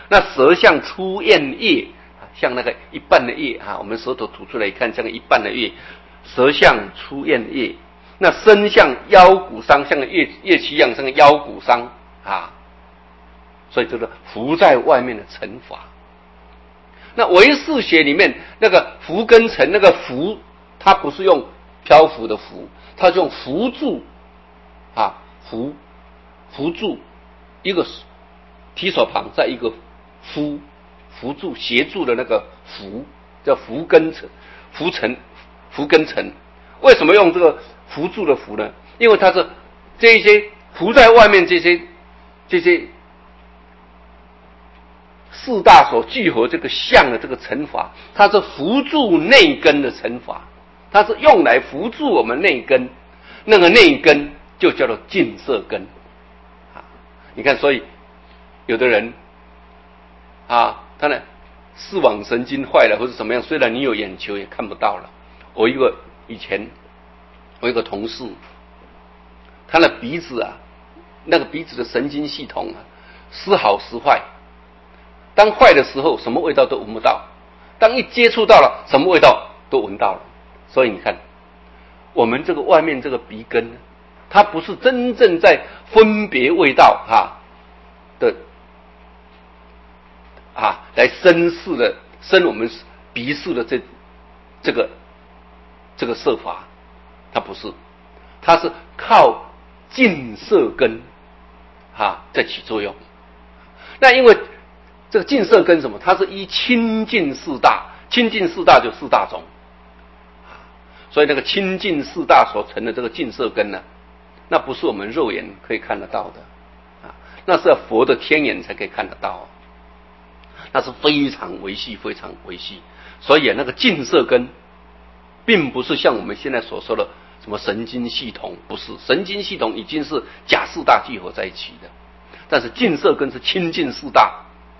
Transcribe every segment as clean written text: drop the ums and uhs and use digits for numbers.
那舌象出咽液，像那个一半的液啊，我们舌头吐出来一看，像一半的液，舌象出咽液。那身像腰骨伤，像个乐器一样，像个腰骨伤啊。所以这个浮在外面的尘法。那唯识学里面那个浮跟沉，那个浮它不是用漂浮的浮，它是用扶住啊，扶住一个提手旁在一个扶助协助的那个扶，叫扶跟沉，扶跟沉。为什么用这个扶助的扶呢？因为它是这一些浮在外面这些四大所聚合这个相的这个乘法，它是扶助内根的乘法，它是用来扶助我们内根，那个内根就叫做净色根啊。你看，所以有的人啊，他的视网神经坏了或者怎么样，虽然你有眼球也看不到了。以前我一个同事，他的鼻子啊，那个鼻子的神经系统啊，时好时坏。当坏的时候，什么味道都闻不到；当一接触到了，什么味道都闻到了。所以你看，我们这个外面这个鼻根，它不是真正在分别味道来生我们鼻识的这个色法，它不是，它是靠净色根在起作用。那因为这个净色根什么？它是依清净四大，清净四大就四大种，所以那个清净四大所成的这个净色根呢，那不是我们肉眼可以看得到的那是要佛的天眼才可以看得到那是非常微细，非常微细。所以那个净色根，并不是像我们现在所说的什么神经系统，不是，神经系统已经是假四大聚合在一起的，但是净色根是清净四大。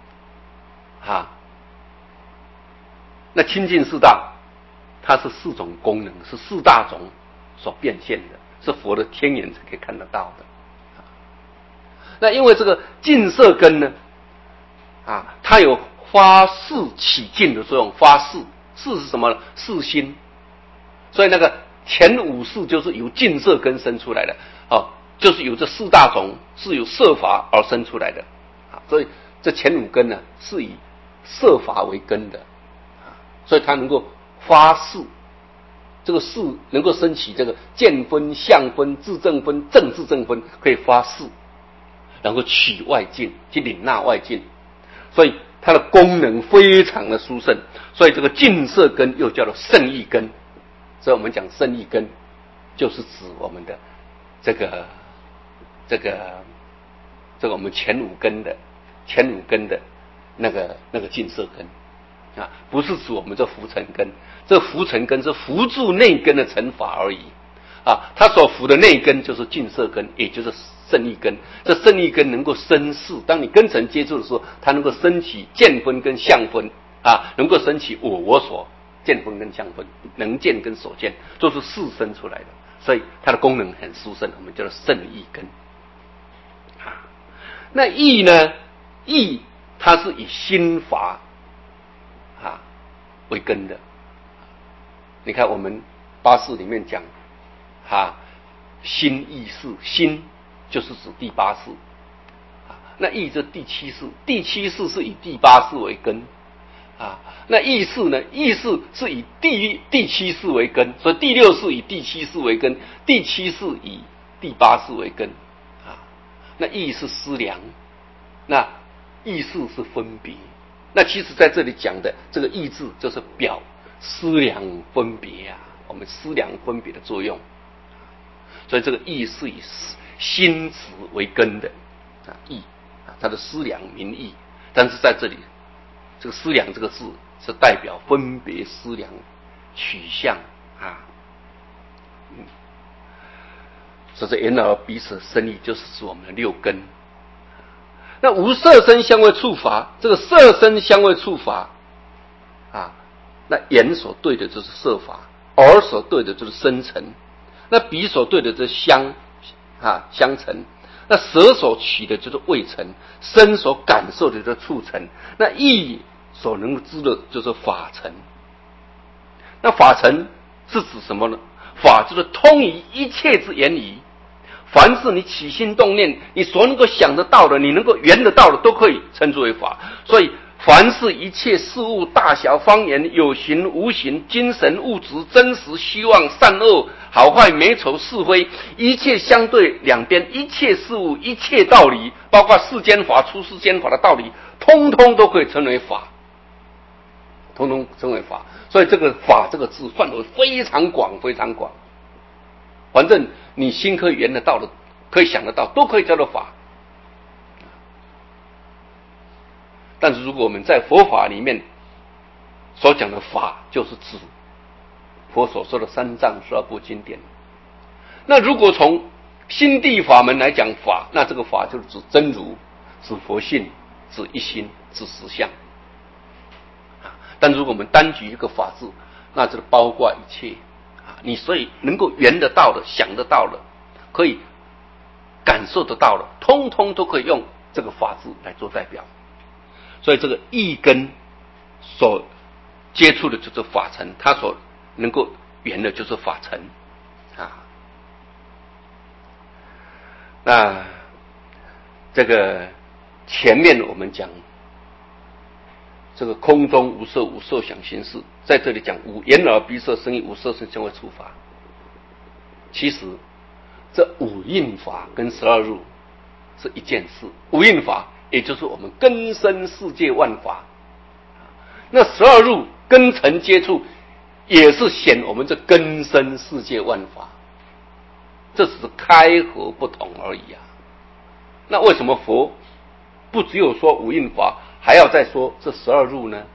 那清净四大，它是四种功能，是四大种所变现的，是佛的天眼才可以看得到的。那因为这个净色根呢，它有发誓起净的作用，发誓是什么呢？誓心。所以那个前五识就是由净色根生出来的就是由这四大种是由色法而生出来的所以这前五根呢是以色法为根的所以它能够发誓，这个誓能够升起这个见分、相分、自证分、正自证分，可以发誓，然后取外境，去领纳外境，所以它的功能非常的殊胜。所以这个净色根又叫做圣意根。所以我们讲圣意根，就是指我们的这个我们前五根的那个净色根不是指我们这浮尘根。这浮尘根是扶助内根的乘法而已它所扶的内根就是净色根，也就是圣意根。这圣意根能够生事，当你根尘接触的时候，它能够升起见分跟相分能够升起我所见分跟相分，能见跟所见，都是事生出来的，所以它的功能很殊胜，我们叫做圣意根那意呢？意它是以心法为根的。你看我们八识里面讲心意识，心就是指第八识那意这第七识，第七识是以第八识为根那意识呢？意识是以第七识为根，所以第六识以第七识为根，第七识以第八识为根那意是思量，那意识是分别。那其实在这里讲的这个意志就是表思量分别我们思量分别的作用。所以这个意是以心识为根的意它的思量名义。但是在这里这个思量这个字是代表分别思量取向所以这眼耳鼻舌身意就是指我们的六根。那无色声香味触法，这个色声香味触法那眼所对的就是色法，耳所对的就是声尘，那鼻所对的就是香尘， 那舌所取的就是味尘，身所感受的就是触尘，那意所能知的就是法尘。那法尘是指什么呢？法就是通于一切之言语，凡是你起心动念，你所能够想得到的，你能够圆得到的，都可以称之为法。所以凡是一切事物，大小方圆，有形无形，精神物质，真实虚妄，善恶好坏，美丑是非，一切相对两边，一切事物，一切道理，包括世间法、出世间法的道理，通通都可以称为法，通通称为法。所以这个法这个字范围非常广，非常广。反正你心可以圆得到的，可以想得到，都可以叫做法。但是如果我们在佛法里面所讲的法，就是指佛所说的三藏十二部经典。那如果从心地法门来讲法，那这个法就是指真如，指佛性，指一心，指实相。但如果我们单举一个法字，那这个包括一切你所以能够圆得到的、想得到的、可以感受得到的，通通都可以用这个法字来做代表。所以这个意根所接触的就是法尘，它所能够圆的就是法尘那这个前面我们讲这个空中无色无受想行识，在这里讲无眼耳鼻舌身意无色声香味触法。其实这五蕴法跟12入是一件事。五蕴法也就是我们根生世界万法，那12入根尘接触也是显我们这根生世界万法，这只是开合不同而已那为什么佛不只有说五蕴法，还要再说这12入呢？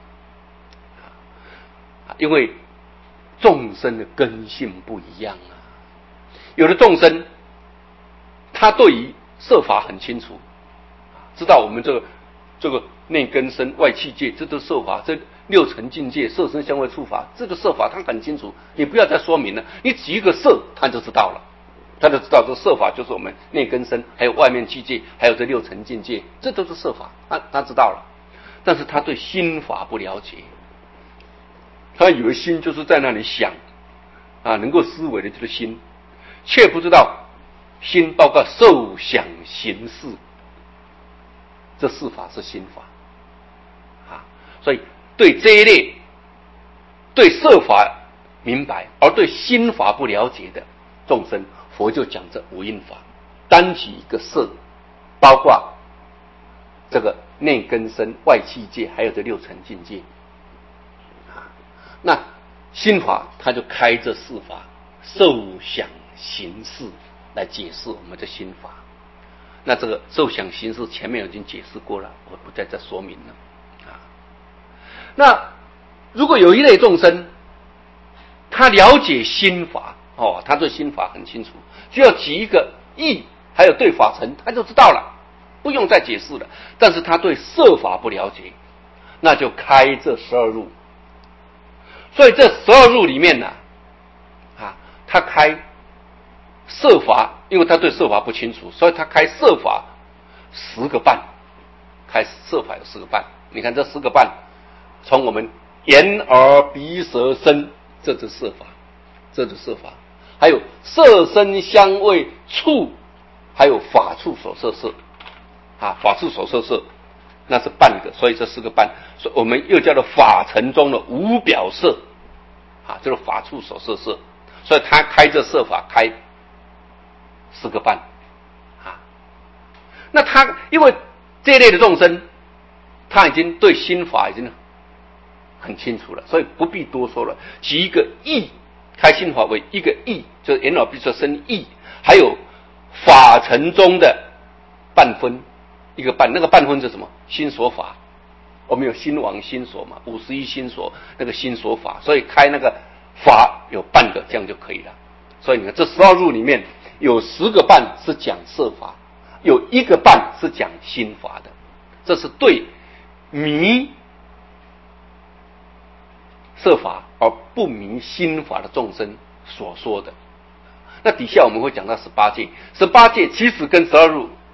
因为众生的根性不一样有的众生他对于色法很清楚，知道我们这个内根身外气界，这都是色法，这六尘境界色声香味触法，这个色法他很清楚，你不要再说明了，你举一个色他就知道了，他就知道这色法就是我们内根身，还有外面气界，还有这六尘境界，这都是色法，他知道了。但是他对心法不了解，他以为心就是在那里想能够思维的就是心，却不知道心包括受想行识，这四法是心法所以对这一类对色法明白而对心法不了解的众生，佛就讲这五蕴法，单举一个色，包括这个内根身外气界，还有这六尘境界那心法他就开这四法受想行识来解释我们的心法。那这个受想行识前面已经解释过了，我不再说明了那如果有一类众生他了解心法他对心法很清楚，只要举一个意还有对法尘他就知道了，不用再解释了。但是他对色法不了解，那就开这12入。所以这12入里面他开色法，因为他对色法不清楚，所以他开色法10个半，开色法有10个半。你看这10个半，从我们眼耳鼻舌身，这是色法，这是色法。还有色声香味触，还有法处所摄色法处所摄色那是半个，所以这4个半，所以我们又叫做法尘中的无表色就是法处所摄色。所以他开这色法开10个半那他因为这一类的众生他已经对心法已经很清楚了，所以不必多说了。举一个意，开心法为一个意，就是眼耳鼻舌身意，还有法尘中的半分，一个半，那个半分是什么？心所法。我们有心王心所嘛，51心所那个心所法，所以开那个法有半个，这样就可以了。所以你看这12入里面有10个半是讲色法，有1个半是讲心法的，这是对迷色法而不迷心法的众生所说的。那底下我们会讲到18戒，18戒其实跟12入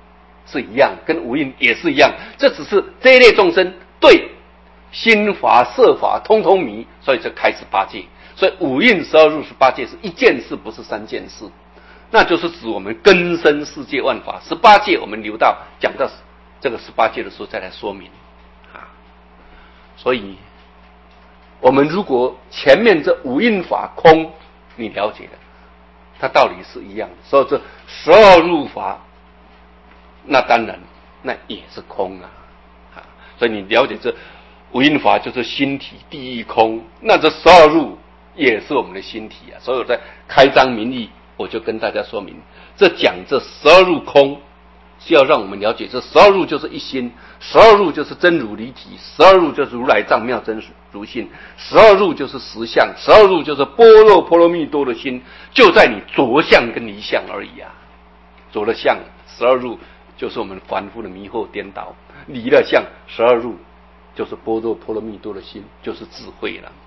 是一样，跟无印也是一样。这只是这一类众生对心法、色法通通迷，所以就开始八戒。所以五蕴12入18界是一件事，不是3件事。那就是指我们根生世界万法18界，我们留到讲到这个18界的时候再来说明啊。所以我们如果前面这五蕴法空你了解了，它道理是一样的，所以这12入法那当然那也是空啊。所以你了解这五蕴法就是心体第一空，那这12入也是我们的心体啊。所以我在开章明义我就跟大家说明，这讲这12入空是要让我们了解这12入就是一心，12入就是真如离体，12入就是如来藏妙真如性，12入就是实相，12入就是般若波罗蜜多的心，就在你着相跟离相而已啊。着了相12入就是我们凡夫的迷惑颠倒，离了相12入就是般若波罗蜜多的心，就是智慧了。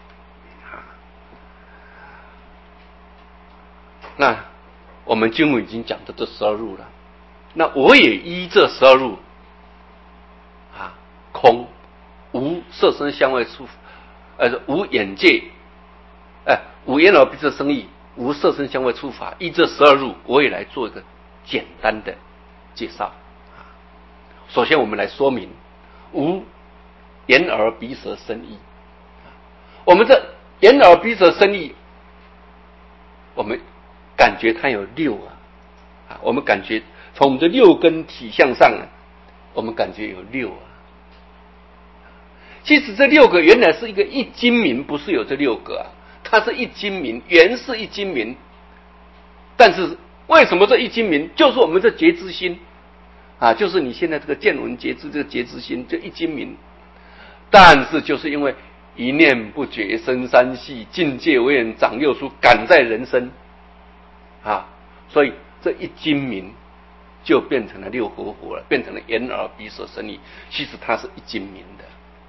那我们经文已经讲的这12入了，那我也依这12入空无色身香味触无眼界无眼耳鼻舌身意，无色身香味触法，依这12入我也来做一个简单的介绍。首先我们来说明无眼耳鼻舌身意。我们这眼耳鼻舌身意，我们感觉它有6我们感觉从我们的6根体相上我们感觉有6其实这6个原来是一个一精明，不是有这6个它是一精明，原是一精明。但是为什么这一精明？就是我们这觉知心就是你现在这个见闻觉知这个觉知心就一精明。但是就是因为一念不觉生三系，境界为人长6出，感在人生所以这一精明就变成了6合火了，变成了眼耳鼻舌身意。其实它是一精明的，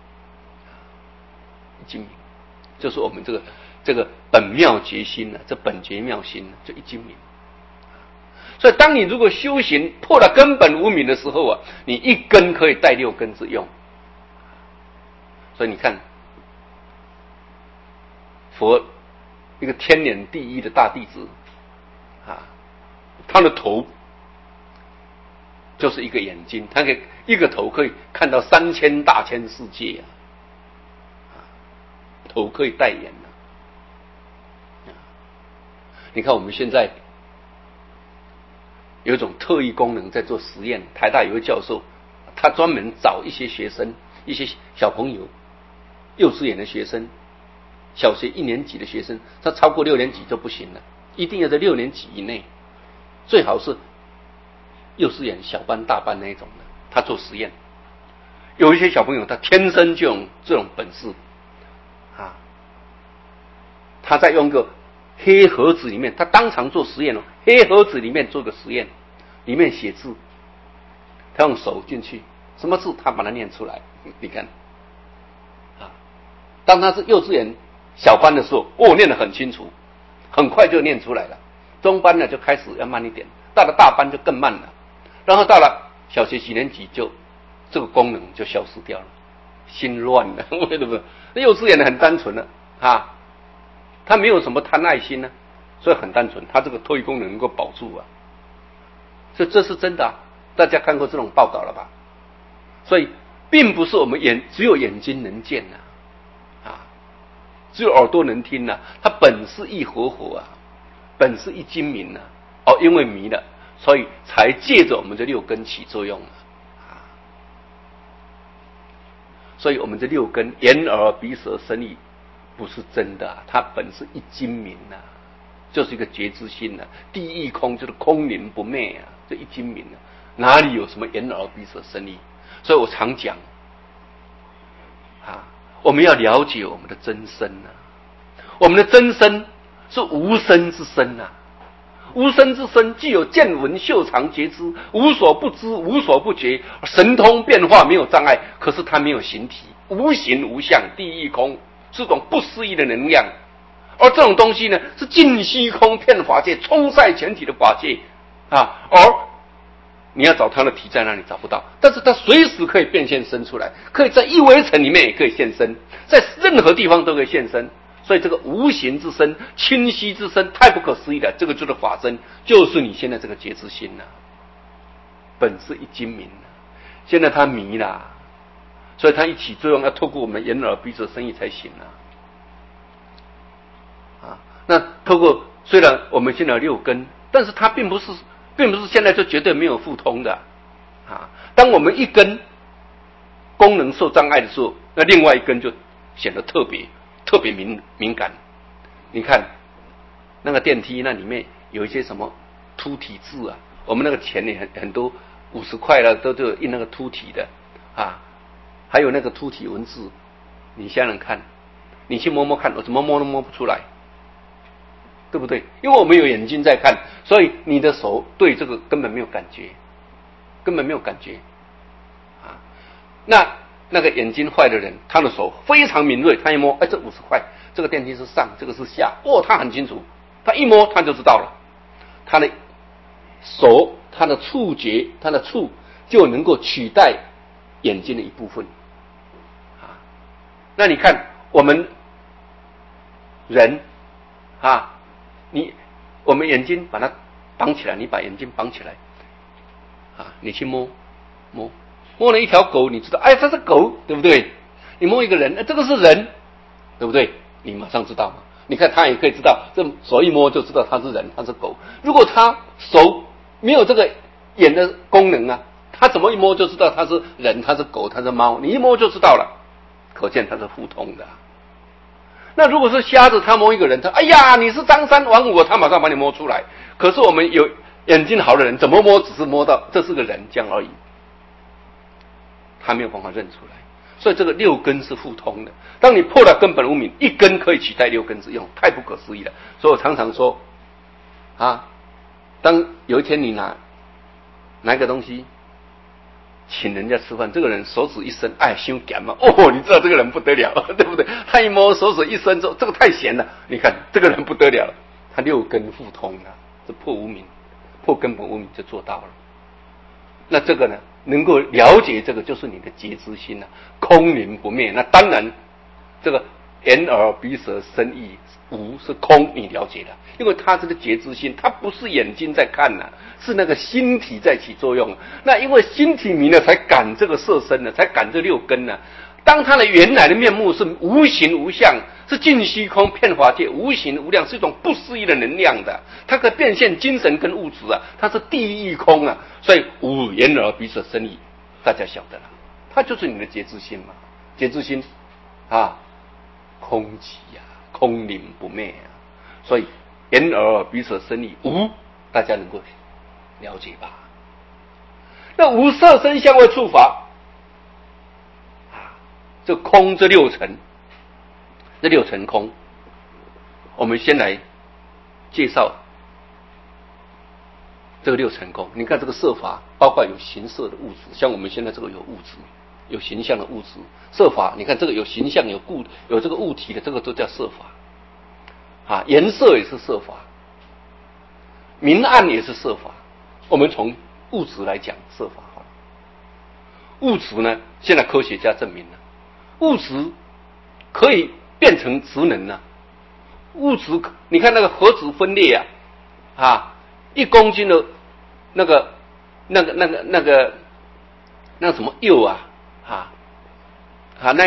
一精明就是我们这个本妙觉心这本觉妙心就一精明。所以当你如果修行破了根本无明的时候你一根可以带6根之用。所以你看佛一个天眼第一的大弟子他的头就是一个眼睛，他一个头可以看到3000大千世界头可以带眼你看我们现在有一种特异功能在做实验，台大有位教授他专门找一些学生，一些小朋友，幼稚园的学生，小学1年级的学生，他超过6年级就不行了，一定要在6年级以内，最好是幼稚园小班大班那一种的，他做实验。有一些小朋友他天生就有这种本事他在用个黑盒子里面，他当场做实验黑盒子里面做个实验，里面写字，他用手进去，什么字他把它念出来。你看当他是幼稚园小班的时候念得很清楚，很快就念出来了。中班呢就开始要慢一点，到了大班就更慢了，然后到了小学几年级就这个功能就消失掉了，心乱了。为什么？幼稚园很单纯了他没有什么贪爱心所以很单纯，他这个特异功能能够保住所以这是真的大家看过这种报道了吧？所以并不是我们只有眼睛能见只有耳朵能听它本是一合火本是一精明因为迷了，所以才借着我们这6根起作用所以我们这6根眼耳鼻舌身意不是真的它本是一精明就是一个觉知心第一空就是空灵不昧这一精明哪里有什么眼耳鼻舌身意？所以我常讲我们要了解我们的真身我们的真身是无身之身无身之身既有见闻嗅尝觉知，无所不知无所不觉，神通变化没有障碍，可是它没有形体，无形无相，第一空，是种不思议的能量。而这种东西呢，是尽虚空遍法界，充塞全体的法界而你要找它的体在哪里找不到，但是它随时可以变现生出来，可以在一微尘里面也可以现身，在任何地方都可以现身。所以这个无形之身、清晰之身太不可思议了，这个就是法身，就是你现在这个觉知心了，本是一精明了，现在它迷了，所以它一起作用要透过我们眼耳鼻舌身意才行啊。那透过虽然我们现在有六根，但是它并不是现在就绝对没有互通的啊。当我们一根功能受障碍的时候，那另外一根就显得特别敏感。你看那个电梯，那里面有一些什么凸体字啊，我们那个钱里很多50块了都印那个凸体的啊，还有那个凸体文字，你想想看，你去摸摸看，我怎么摸都摸不出来，对不对？因为我们有眼睛在看，所以你的手对这个根本没有感觉啊。那个眼睛坏的人，他的手非常敏锐，他一摸，这50块，这个电梯是上，这个是下，他很清楚，他一摸他就知道了，他的手，他的触觉，他的触就能够取代眼睛的一部分啊。那你看我们人啊，我们眼睛把它绑起来，你把眼睛绑起来啊，你去摸了一条狗，你知道，这是狗，对不对？你摸一个人，这个是人，对不对？你马上知道嘛。你看他也可以知道，这手一摸就知道他是人，他是狗。如果他手没有这个眼的功能啊，他怎么一摸就知道他是人，他是狗，他是猫？你一摸就知道了，可见他是互通的。那如果是瞎子，他摸一个人，他你是张三王五，他马上把你摸出来。可是我们有眼睛好的人，怎么摸只是摸到这是个人这样而已，他没有办法认出来。所以这个六根是互通的。当你破了根本无明，一根可以取代六根之用，太不可思议了。所以我常常说当有一天你拿一个东西请人家吃饭，这个人手指一伸，太咸嘛，你知道这个人不得了，对不对？他一摸手指一伸之后，这个太咸了，你看这个人不得了，他六根互通了，这破无明，破根本无明就做到了。那这个呢，能够了解这个就是你的觉知心了，空灵不灭。那当然这个眼耳鼻舌身意无是空，你了解了，因为他这个觉知心，他不是眼睛在看是那个心体在起作用。那因为心体迷了，才感这个色身才感这六根当他的原来的面目是无形无相，是尽虚空遍法界无形无量，是一种不思议的能量的，它可以变现精神跟物质它是地狱空所以无眼耳鼻舌身意，大家晓得了，它就是你的觉知心嘛。觉知心空寂空灵不灭所以眼耳鼻舌身意无，大家能够了解吧？那无色声香味触法这空这六层空，我们先来介绍这个六层空。你看这个色法，包括有形色的物质，像我们现在这个有物质，有形象的物质。色法，你看这个有形象有这个物体的，这个都叫色法颜色也是色法，明暗也是色法。我们从物质来讲色法好了。物质呢，现在科学家证明了，物质可以变成质能物质，你看那个核子分裂1公斤的那个什么铀那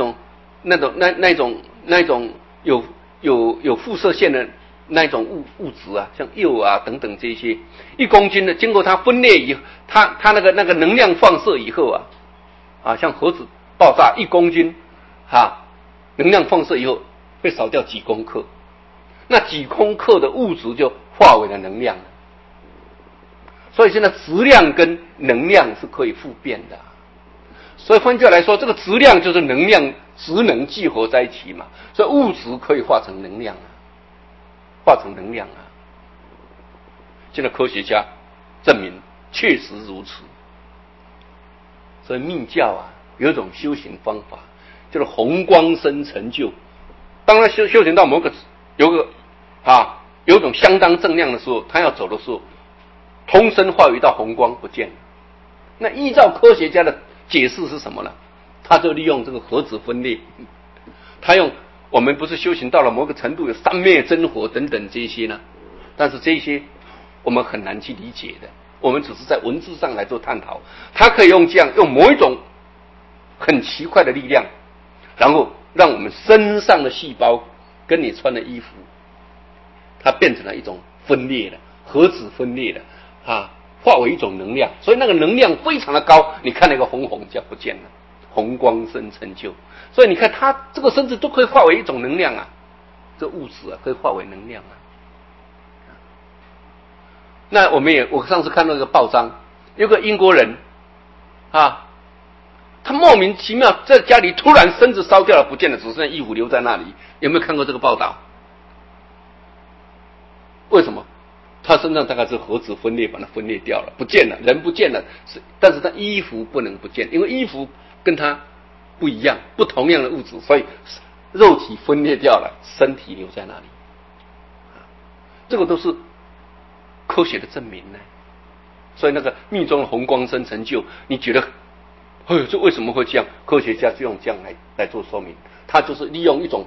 种有辐射线的那种物质像铀等等这些，1公斤的经过它分裂以后，它那个能量放射以后像核子爆炸1公斤能量放射以后会少掉几公克，那几公克的物质就化为了能量了。所以现在质量跟能量是可以互变的。所以换句话来说，这个质量就是能量质能聚合在一起嘛，所以物质可以化成能量现在科学家证明确实如此。所以密教有一种修行方法，叫做红光身成就。当他修行到某个有一种相当正量的时候，他要走的时候， 通身化为一道红光不见了。那依照科学家的解释是什么呢？他就利用这个核子分裂，他用我们不是修行到了某个程度有三昧真火等等这些呢，但是这些我们很难去理解的，我们只是在文字上来做探讨。他可以用这样用某一种很奇怪的力量，然后让我们身上的细胞跟你穿的衣服，它变成了一种分裂的核子分裂的化为一种能量，所以那个能量非常的高，你看那个红红就不见了，红光生成就。所以你看它这个身子都可以化为一种能量啊，这物质可以化为能量啊。那我上次看到一个报章，有个英国人他莫名其妙在家里突然身子烧掉了不见了，只剩衣服留在那里。有没有看过这个报道？为什么？他身上大概是核子分裂把它分裂掉了，不见了，人不见了，但是他衣服不能不见，因为衣服跟他不一样，不同样的物质，所以肉体分裂掉了，身体留在那里。这个都是科学的证明呢。所以那个密宗的红光生成就，你觉得这为什么会这样？科学家就用这样来做说明，他就是利用一种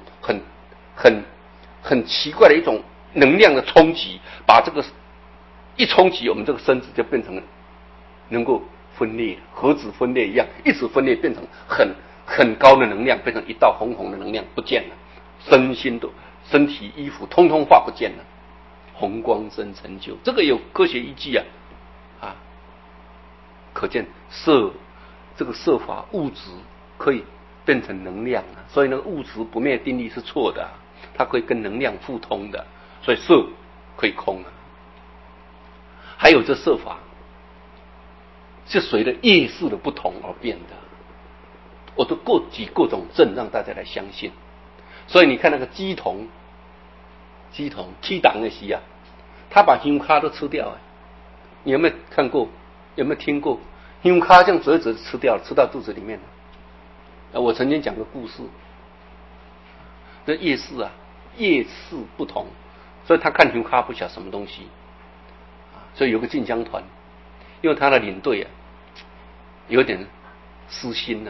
很奇怪的一种能量的冲击，把这个一冲击，我们这个身子就变成了能够分裂，核子分裂一样，一直分裂变成很高的能量，变成一道红红的能量不见了，身体衣服通通化不见了，红光生成就，这个有科学依据啊，可见这个色法物质可以变成能量所以那个物质不灭定律是错的它可以跟能量互通的，所以色可以空还有这色法是随着业识的不同而变的，我都举各种证让大家来相信。所以你看那个鸡童七党的时他把香卡都吃掉你有没有看过？有没有听过？香卡这样折吃掉了，吃到肚子里面了。我曾经讲个故事，这夜市夜市不同，所以他看香卡不晓得什么东西所以有个进香团，因为他的领队有点私心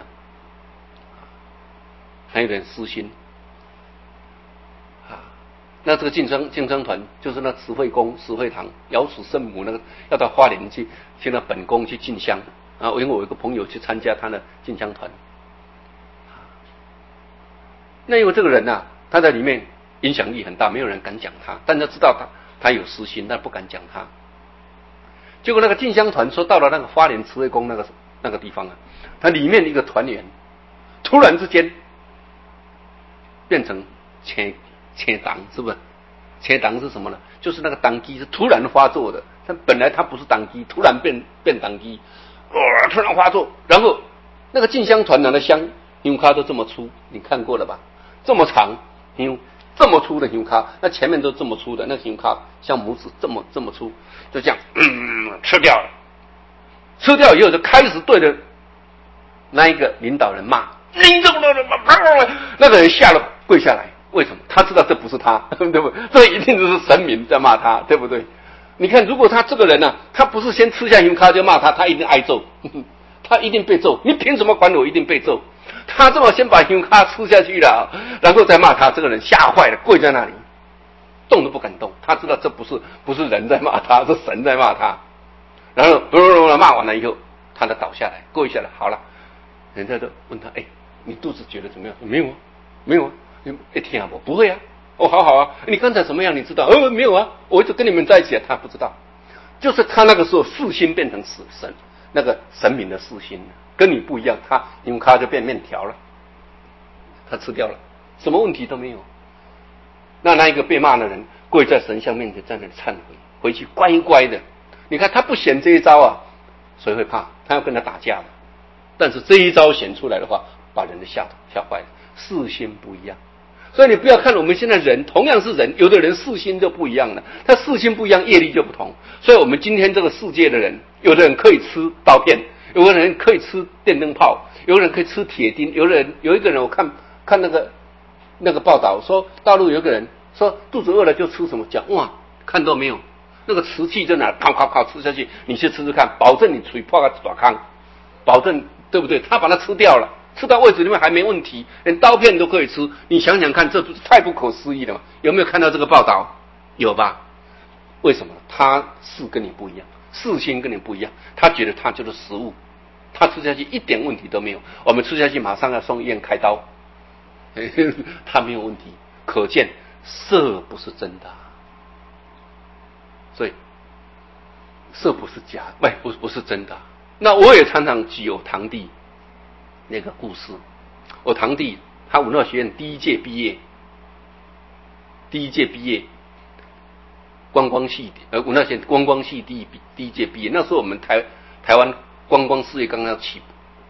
还有点私心那这个进香团就是那慈惠宫、慈惠堂、瑶池圣母那个要到花莲去那本宫去进香因为我有一个朋友去参加他的进香团那因为这个人他在里面影响力很大，没有人敢讲他，但他知道他有私心，但不敢讲他。结果那个进香团说到了那个花莲慈惠宫那个地方他里面一个团员突然之间变成切党，是不是？切党是什么呢？就是那个党机是突然发作的，但本来他不是党机，突然变党机，突然发作，然后那个进香团拿的香卡都这么粗，你看过了吧？这么长，这么粗的香卡，那前面都这么粗的，那香卡像拇指这么粗，就这样吃掉了。吃掉以后就开始对着那一个领导人骂，那个人吓了跪下来。为什么？他知道这不是他，对不对？这一定就是神明在骂他，对不对？你看，如果他这个人他不是先吃下香卡就骂他一定挨揍，他一定被揍。你凭什么管我？一定被揍。他这么先把香卡吃下去了，然后再骂他，这个人吓坏了，跪在那里，动都不敢动。他知道这不是人在骂他，是神在骂他。然后骂完了以后，他就倒下来，跪下来，好了。人家就问他，你肚子觉得怎么样？没有啊。听不会好你刚才怎么样？你知道？没有我一直跟你们在一起他不知道，就是他那个时候世心变成神，那个神明的世心跟你不一样，他用卡就变面条了，他吃掉了，什么问题都没有。那一个被骂的人跪在神像面前在那里忏悔，回去乖乖的。你看他不显这一招谁会怕？他要跟他打架的。但是这一招显出来的话，把人吓坏了，世心不一样。所以你不要看我们现在人同样是人，有的人世心就不一样了，他世心不一样，业力就不同。所以我们今天这个世界的人，有的人可以吃刀片，有的人可以吃电灯泡，有的人可以吃铁钉，有一个人我看那个报道说，大陆有一个人说肚子饿了就吃什么，讲看到没有？ 那个瓷器在哪，烤吃下去，你去吃吃看，保证你嘴破个大糠，保证对不对？他把它吃掉了，吃到胃子里面还没问题，连刀片都可以吃。你想想看，这不是太不可思议了吗？有没有看到这个报道？有吧？为什么？他是跟你不一样，视心跟你不一样，他觉得他就是食物，他吃下去一点问题都没有。我们吃下去马上要送医院开刀，他没有问题。可见色不是真的，所以色不是假，不是真的。那我也常常举我堂弟那个故事。我堂弟他文化学院第一届毕业，观光系文化学院观光系第一届毕业。那时候我们台湾观光事业刚刚起步，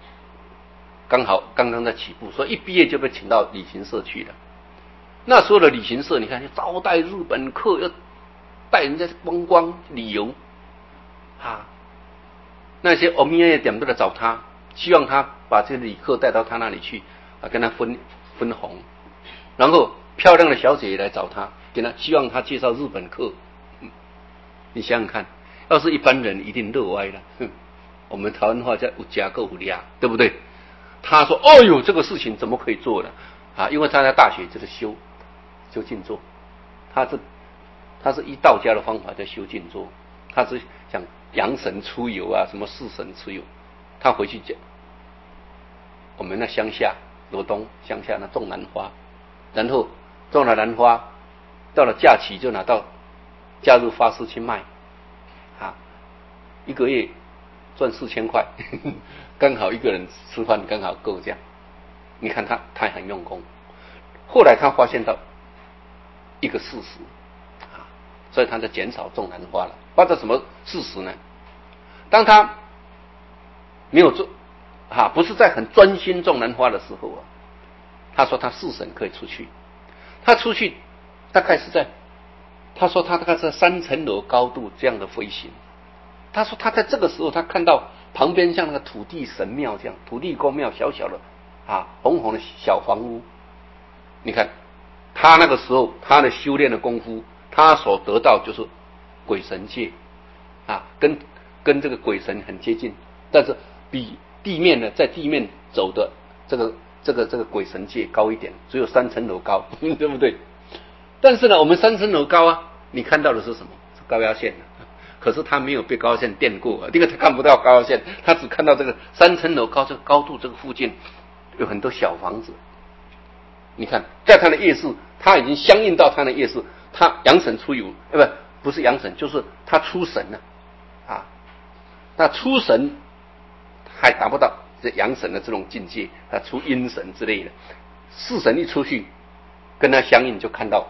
刚刚在起步，所以一毕业就被请到旅行社去了。那时候的旅行社，你看招待日本客，要带人家观光旅游啊，那些欧米亚店都来找他，希望他把这些旅客带到他那里去啊，跟他分红。然后漂亮的小姐也来找他，希望他介绍日本客。你想想看，要是一般人一定乐歪了。我们台湾话叫有家够有俩，对不对？他说：“哦呦，这个事情怎么可以做呢？啊，因为他在大学就是修静坐，他是依道家的方法在修静坐，他是想阳神出游啊，什么四神出游。他回去讲，我们那乡下罗东乡下那种兰花，然后种了兰花，到了假期就拿到假日花市去卖，啊，一个月赚4000块，刚好一个人吃饭刚好够这样。你看他很用功。后来他发现到一个事实啊，所以他在减少种兰花了。发生什么事实呢？当他没有做不是在很专心种兰花的时候啊，他说他4神可以出去。他出去大概是他说他大概在3层楼高度这样的飞行。他说他在这个时候，他看到旁边像那个土地神庙这样，土地公庙小小的红红的小房屋。你看他那个时候他的修炼的功夫，他所得到就是鬼神界跟这个鬼神很接近，但是比地面呢，在地面走的这个鬼神界高一点，只有3层楼高，对不对？但是呢，我们3层楼高啊，你看到的是什么？是高压线。可是他没有被高压线电过，因为他看不到高压线，他只看到这个3层楼高这个高度，这个附近有很多小房子。你看，在他的业识，他已经相应到他的业识，他阳神出游，不是阳神，就是他出神了那出神还达不到这阳神的这种境界，他出阴神之类的。4神一出去，跟他相应，就看到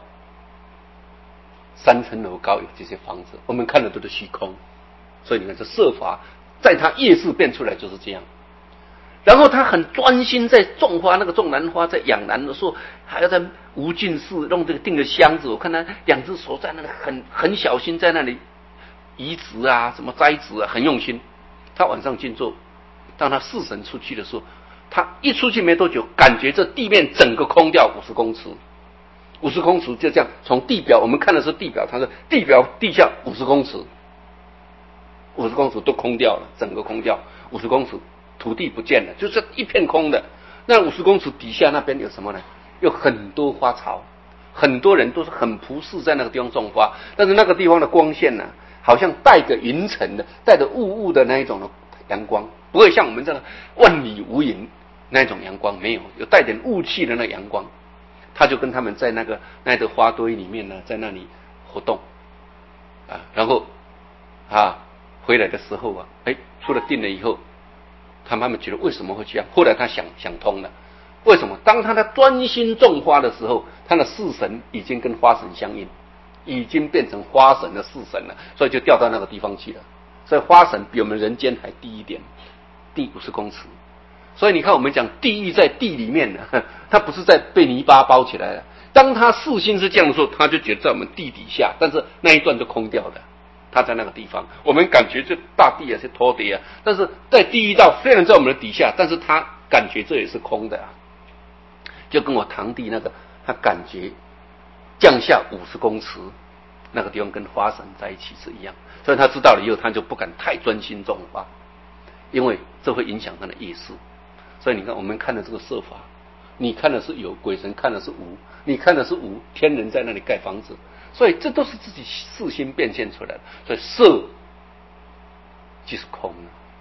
3层楼高有这些房子，我们看的都是虚空。所以你看，这色法在他业识变出来就是这样。然后他很专心在种花，那个种兰花，在养兰的时候，还要在无尽寺弄这个定个箱子。我看他2只手在那里很小心，在那里移植啊，什么栽植啊，很用心。他晚上静坐，当他4神出去的时候，他一出去没多久，感觉这地面整个空掉50公尺，50公尺就这样从地表，我们看的是地表，他说地表地下50公尺，50公尺都空掉了，整个空掉50公尺。土地不见了，就是一片空的。那50公尺底下那边有什么呢？有很多花草，很多人都是很朴实在那个地方种花，但是那个地方的光线呢，好像带着云层的，带着雾的那一种的阳光，不会像我们这个万里无云那种阳光，没有，有带点雾气的那个阳光。他就跟他们在那个花堆里面呢，在那里活动然后回来的时候出了定了以后。他慢慢觉得为什么会这样？后来他想通了，为什么？当他在专心种花的时候，他的4神已经跟花神相应，已经变成花神的4神了，所以就掉到那个地方去了。所以花神比我们人间还低一点，低50公尺。所以你看，我们讲地狱在地里面呢，它不是在被泥巴包起来了。当他4心是这样的时候，他就觉得在我们地底下，但是那一段就空掉了。他在那个地方，我们感觉这大地是拖地但是在地狱道虽然在我们的底下，但是他感觉这也是空的就跟我堂弟那个，他感觉降下50公尺那个地方跟花神在一起是一样。所以他知道了以后，他就不敢太专心种花，因为这会影响他的业识。所以你看，我们看的这个色法，你看的是有，鬼神看的是无，你看的是无，天人在那里盖房子，所以这都是自己事先变现出来的。所以色即是空，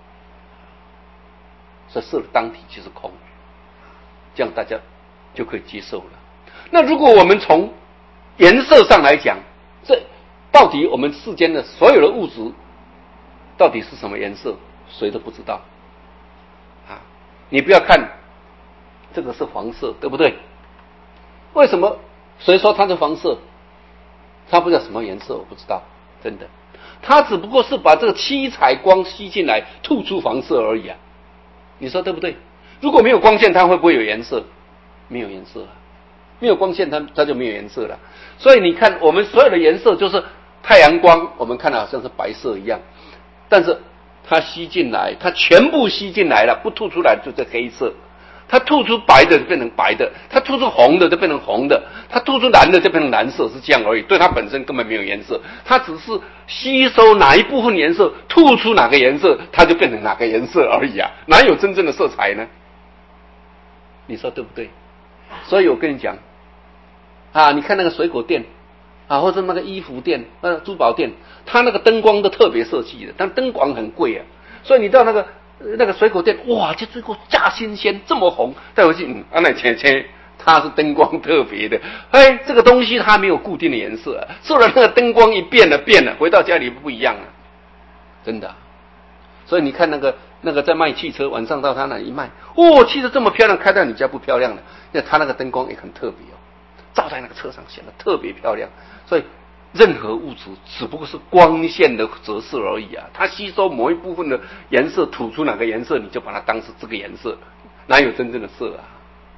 所以色的当体即是空，这样大家就可以接受了。那如果我们从颜色上来讲，这到底我们世间的所有的物质到底是什么颜色，谁都不知道啊！你不要看这个是黄色，对不对？为什么？谁说它是黄色？它不知道什么颜色，我不知道，真的。它只不过是把这个七彩光吸进来，吐出黄色而已啊！你说对不对？如果没有光线，它会不会有颜色？没有颜色啊！没有光线，它就没有颜色了。所以你看，我们所有的颜色就是太阳光，我们看的好像是白色一样，但是它吸进来，它全部吸进来了，不吐出来就是黑色。它吐出白的就变成白的，它吐出红的就变成红的，它吐出蓝的就变成蓝色，是这样而已。对它本身根本没有颜色，它只是吸收哪一部分颜色，吐出哪个颜色，它就变成哪个颜色而已啊，哪有真正的色彩呢？你说对不对？所以我跟你讲啊，你看那个水果店啊，或者那个衣服店、珠宝店，它那个灯光都特别设计的，但灯光很贵啊，所以你到那个水果店，哇，这水果价新鲜，这么红，带回去，那切，它是灯光特别的，哎，这个东西它没有固定的颜色啊，虽然那个灯光一变了，回到家里不一样啊，真的啊。所以你看那个在卖汽车，晚上到他那里一卖，汽车这么漂亮，开到你家不漂亮了，因为他那个灯光也很特别哦，照在那个车上显得特别漂亮。所以任何物质只不过是光线的折射而已啊，它吸收某一部分的颜色，吐出哪个颜色，你就把它当是这个颜色，哪有真正的色啊？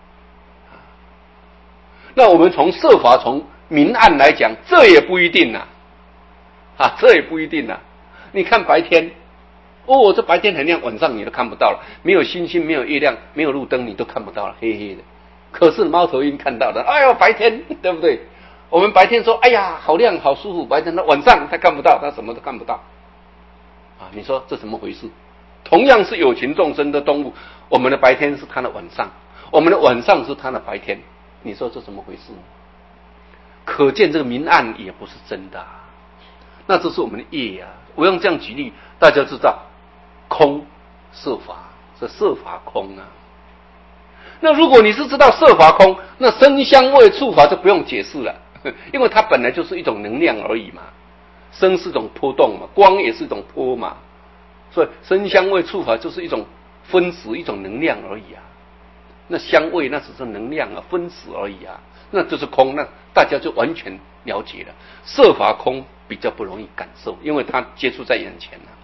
那我们从色法从明暗来讲，这也不一定啊，这也不一定啊。你看白天。这白天很亮，晚上你都看不到了，没有星星，没有月亮，没有路灯，你都看不到了，黑黑的。可是猫头鹰看到的，哎呦，白天，对不对？我们白天说，哎呀，好亮，好舒服，白天，那晚上他看不到，他什么都看不到。你说这怎么回事？同样是有情众生的动物，我们的白天是他的晚上，我们的晚上是他的白天，你说这怎么回事？可见这个明暗也不是真的啊，那这是我们的业啊。我用这样举例，大家知道。空色法，这色法空啊。那如果你是知道色法空，那声香味触法就不用解释了，因为它本来就是一种能量而已嘛。声是一种波动嘛，光也是一种波嘛，所以声香味触法就是一种分子，一种能量而已啊。那香味那只是能量啊，分子而已啊，那就是空，那大家就完全了解了。色法空比较不容易感受，因为它接触在眼前了。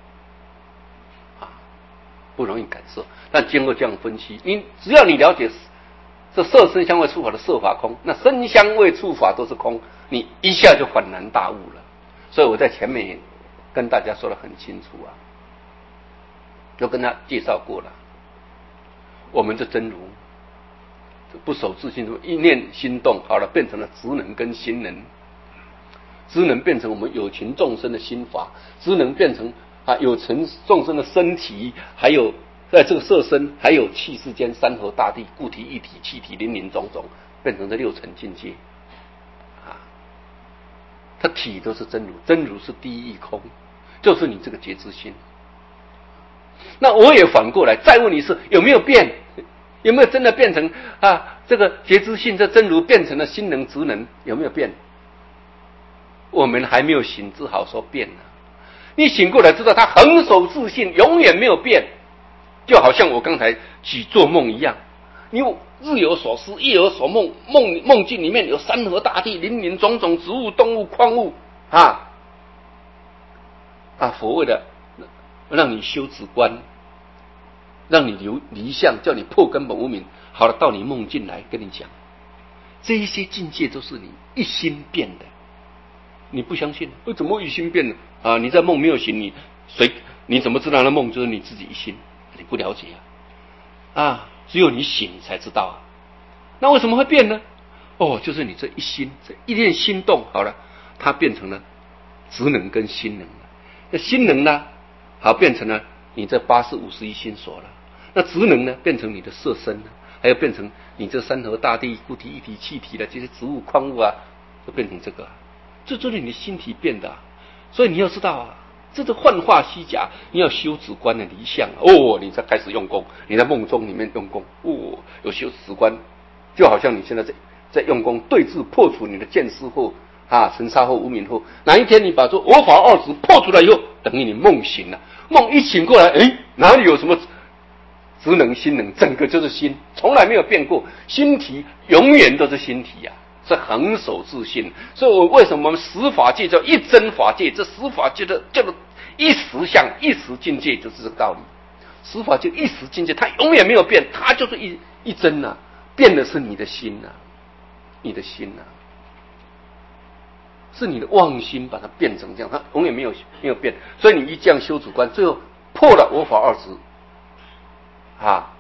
不容易感受，但经过这样分析，只要你了解这色声香味触法的色法空，那声香味触法都是空，你一下就恍然大悟了。所以我在前面也跟大家说得很清楚啊，都跟他介绍过了。我们的真如不守自性，一念心动好了，变成了职能跟心能，职能变成我们有情众生的心法，职能变成有情众生的身体，还有在这个色身，还有气世间山河大地、固体、液体、气体、林林种种，变成这六层境界它体都是真如，真如是第一义空，就是你这个觉知心。那我也反过来再问你是有没有变，有没有真的变成这个觉知性，这真如变成了心能、职能，有没有变？我们还没有醒至好说变呢。你醒过来知道他恒守自性，永远没有变，就好像我刚才举做梦一样，你日有所思，夜有所梦，梦境里面有山河大地、林林种种植物、动物、矿物佛为了让你修止观，让你离相，叫你破根本无明，好了，到你梦境来跟你讲，这一些境界都是你一心变的。你不相信，怎么一心变了你在梦没有醒，你怎么知道那梦就是你自己一心？你不了解只有你醒才知道那为什么会变呢？就是你这一心，这一念心动好了， 它变成了职能跟心能了。那心能呢，好变成了你这80-51心所了。那职能呢，变成你的色身了，还有变成你这山河大地、固体、液体、气体的这些植物、矿物啊，都变成这个，这就是你的心体变的啊。所以你要知道啊，这是幻化虚假，你要修止观的离相哦，你才开始用功，你在梦中里面用功哦，有修止观，就好像你现在在用功对治破除你的见思惑啊、尘沙惑、无明惑。哪一天你把这我法二执破出来以后，等于你梦醒了，梦一醒过来，哪里有什么职能心能，整个就是心，从来没有变过，心体永远都是心体啊，是恒守自信。所以为什么我们十法界叫一真法界？这十法界的叫做一时相、一时境界，就是这个道理。十法界一时境界，它永远没有变，它就是一真啊，变的是你的心啊，你的心啊，是你的妄心把它变成这样，它永远没有变。所以你一这样修止观，最后破了我法二执。啊，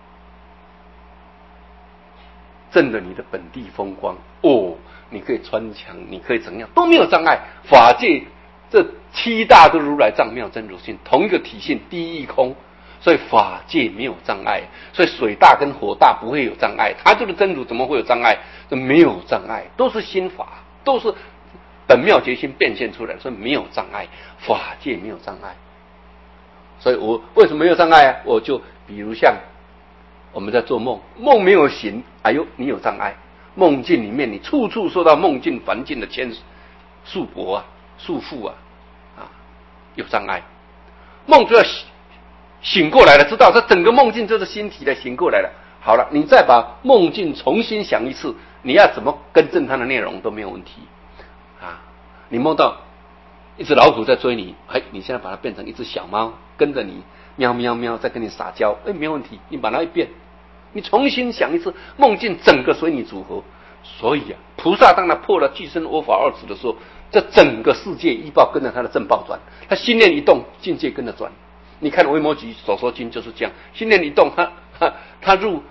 证了你的本地风光哦，你可以穿墙，你可以怎样都没有障碍。法界这七大都如来藏妙真如性，同一个体性，第一义空，所以法界没有障碍。所以水大跟火大不会有障碍，它就是真如，怎么会有障碍？这没有障碍，都是心法，都是本妙觉心变现出来的，所以没有障碍，法界没有障碍。所以我为什么没有障碍啊？我就比如像我们在做梦，梦没有醒，哎呦，你有障碍。梦境里面，你处处受到梦境环境的束缚啊、束缚啊，有障碍。梦就要醒过来了，知道这整个梦境就是心体的醒过来了。好了，你再把梦境重新想一次，你要怎么更正它的内容都没有问题啊。你梦到一只老虎在追你，你现在把它变成一只小猫，跟着你喵喵喵，在跟你撒娇，没有问题，你把它一变，你重新想一次，梦境整个随你组合。所以啊，菩萨当他破了具身我法二执的时候，这整个世界依报跟着他的正报转，他心念一动，境界跟着转。你看《维摩诘所说经就是这样，心念一动，他入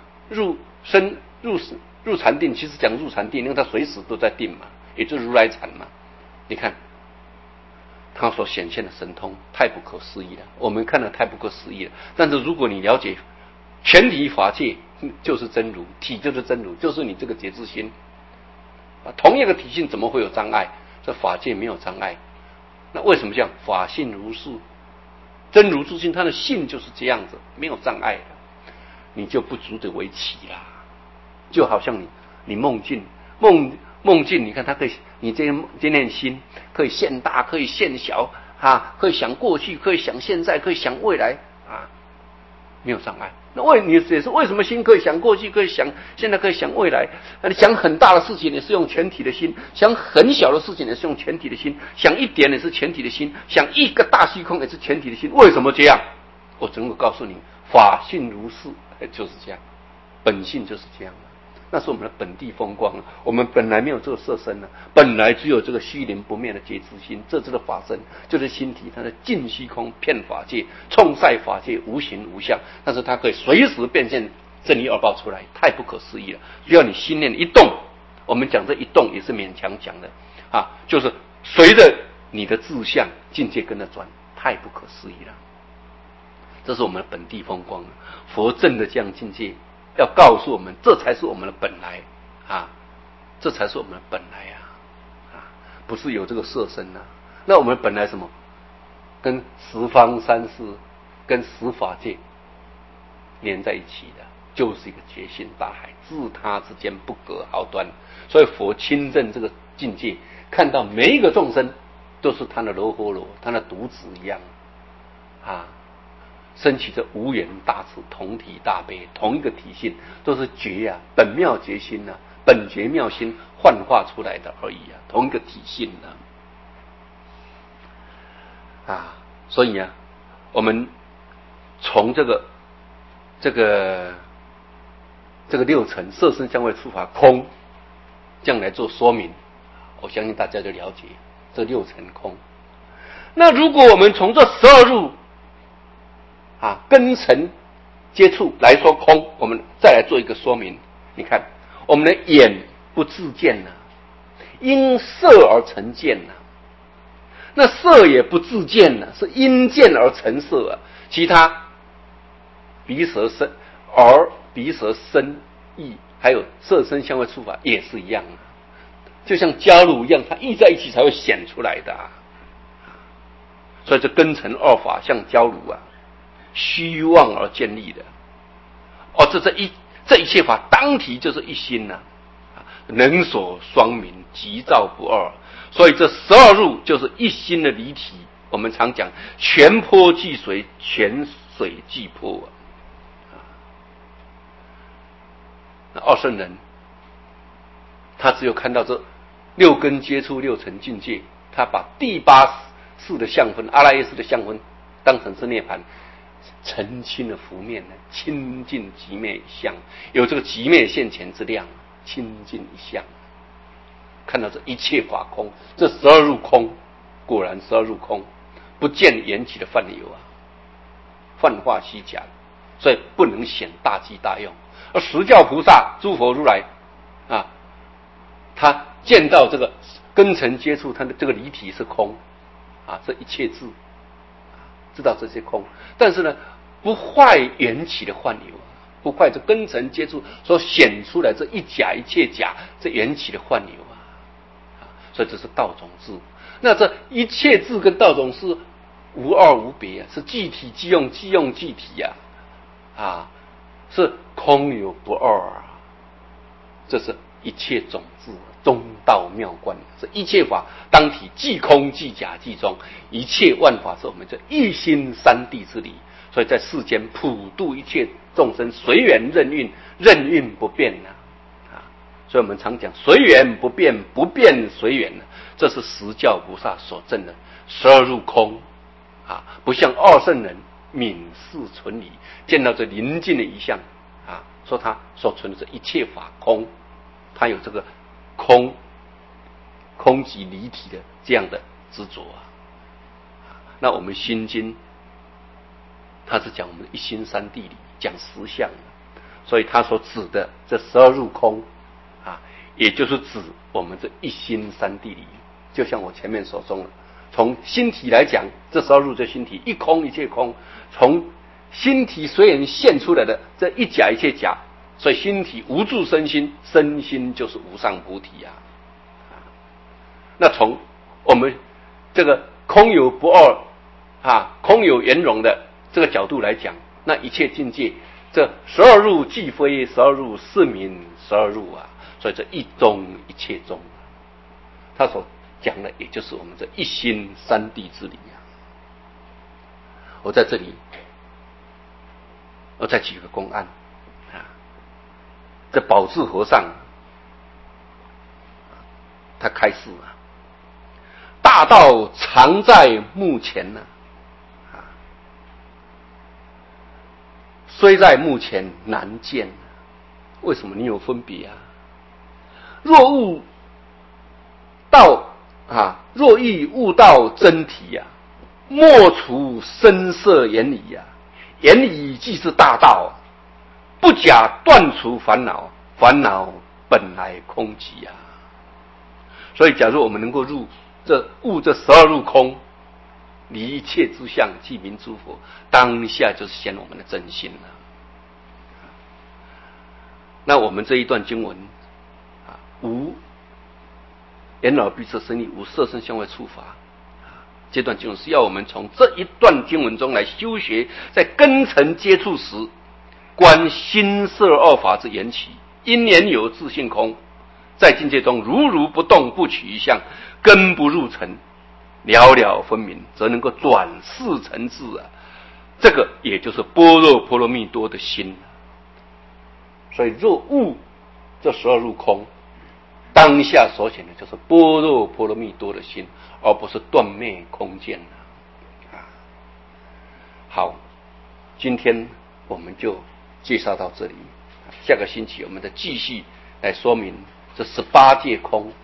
禅定，其实讲入禅定，因为他随时都在定嘛，也就是如来禅嘛。你看他所显现的神通太不可思议了，我们看了太不可思议了。但是如果你了解全体法界就是真如，体就是真如，就是你这个觉知心同一个体性怎么会有障碍？这法界没有障碍，那为什么这样？法性如是，真如之心，它的性就是这样子，没有障碍的，你就不足得为奇啦。就好像你梦境，你看它可以，你这念心可以现大，可以现小可以想过去，可以想现在，可以想未来没有障碍。那你也是为什么心可以想过去，可以想现在，可以想未来？你想很大的事情也是用全体的心，想很小的事情也是用全体的心，想一点也是全体的心，想一个大虚空也是全体的心。为什么这样？我只能够告诉你，法性如是，就是这样，本性就是这样。那是我们的本地风光，我们本来没有这个色身本来只有这个虚灵不灭的觉知心，这的法身就是心体，它的尽虚空遍法界，冲塞法界，无形无相，但是它可以随时变现真理二报出来，太不可思议了。只要你心念一动，我们讲这一动也是勉强讲的就是随着你的志向境界跟着转，太不可思议了。这是我们的本地风光，佛正的这样境界要告诉我们，这才是我们的本来这才是我们的本来不是有这个色身那我们本来什么？跟十方三世跟十法界连在一起的，就是一个觉性大海，自他之间不隔毫端。所以佛亲证这个境界，看到每一个众生都是他的罗诃罗，他的独子一样升起着无缘大慈，同体大悲，同一个体性，都是觉本妙觉心本觉妙心幻化出来的而已同一个体性所以我们从这个六尘色身香味触法空这样来做说明，我相信大家就了解这六尘空。那如果我们从这12入根尘接触来说空，我们再来做一个说明。你看，我们的眼不自见因色而成见那色也不自见了，是因见而成色啊。其他鼻舌身、耳、鼻舌身、意，还有色声香味触法也是一样啊，就像加入一样，它意在一起才会显出来的啊。所以这根尘二法像交如啊，虚妄而建立的。这一切法当体就是一心呐、能所双明，即照不二。所以这12入就是一心的离体。我们常讲泉波即水，泉水即波那二圣人，他只有看到这六根接触六尘境界，他把第8识的相分、阿赖耶识的相分当成是涅槃，澄清了浮面呢，清净寂灭相，有这个寂灭现前之量，清净一相，看到这一切法空，这12入空，果然12入空，不见缘起的范有啊，幻化虚假，所以不能显大机大用。而十教菩萨、诸佛如来啊，他见到这个根尘接触，他的这个离体是空啊，这一切智，知道这些空，但是呢，不坏缘起的幻有，不坏这根尘接触所显出来这一假一切假，这缘起的幻有啊，所以这是道种智。那这一切智跟道种智无二无别啊，是即体即用，即用即体啊，是空有不二啊，这是一切种智中道妙观，是一切法当体即空即假即中，一切万法是我们这一心三谛之理。所以在世间普度一切众生，随缘任运，任运不变所以我们常讲随缘不变，不变随缘这是十教菩萨所证的12入空不像二圣人泯视存理，见到这临近的一相说他所存的这一切法空，他有这个空即离体的这样的执着那我们心经他是讲我们的一心三谛理，讲实相所以他所指的这12入空也就是指我们这一心三谛理。就像我前面所说的，从心体来讲，这12入这心体一空一切空，从心体虽然现出来的这一假一切假，所以心体无住身心，身心就是无上菩提那从我们这个空有不二空有圆融的这个角度来讲，那一切境界，这12入既非12入是名12入所以这一中一切中，他所讲的也就是我们这一心三谛之理我在这里我再举个公案这宝智和尚他开示大道常在目前虽在目前难见。为什么你有分别若悟道若欲悟道真体莫除声色言语言语即是大道不假断除烦恼，烦恼本来空寂所以假如我们能够悟这12入空，离一切之相，即名诸佛，当下就是显我们的真心了。那我们这一段经文无眼耳鼻舌身意，无色声香味触法这段经文是要我们从这一段经文中来修学，在根尘接触时观心色二法之缘起，因缘有自性空，在境界中如如不动，不取一相，根不入尘，了了分明，则能够转世成智这个也就是般若波罗蜜多的心。所以若悟这12入空，当下所显的就是般若波罗蜜多的心，而不是断灭空见好，今天我们就介绍到这里，下个星期我们再继续来说明这18界空